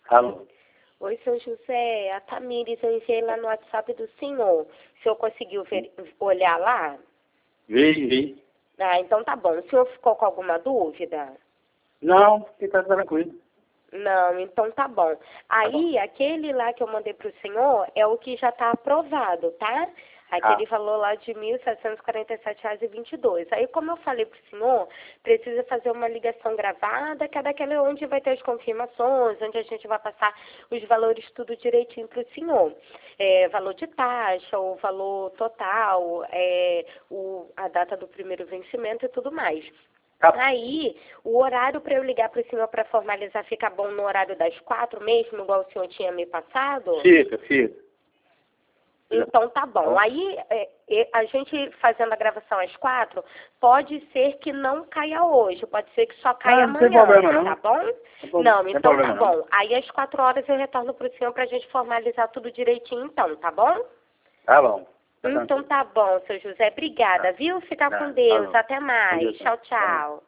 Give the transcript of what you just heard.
Alô? Oi, seu José, a Tamires, eu enviei lá no WhatsApp do senhor. O senhor conseguiu olhar lá? Vi. Ah, então tá bom. O senhor ficou com alguma dúvida? Não, fica tranquilo. Não, então tá bom. Aí, aquele lá que eu mandei pro senhor é o que já tá aprovado, tá? Aquele valor lá de R$ 1.747,22. Aí, como eu falei pro senhor, precisa fazer uma ligação gravada, que é daquela onde vai ter as confirmações, onde a gente vai passar os valores tudo direitinho pro senhor. Valor de taxa, o valor total, a data do primeiro vencimento e tudo mais. Aí, o horário para eu ligar para o senhor para formalizar fica bom no horário das 4 mesmo, igual o senhor tinha me passado? Fica. Então tá bom. Aí, a gente fazendo a gravação às 4, pode ser que não caia hoje, pode ser que só caia amanhã, não tem problema, não. tá bom? Não, então tá bom. Aí às 4 horas eu retorno pro senhor pra gente formalizar tudo direitinho então, tá bom? Tá bom. Então tá bom, seu José. Obrigada, viu? Fica com Deus. Até mais. Tchau, tchau.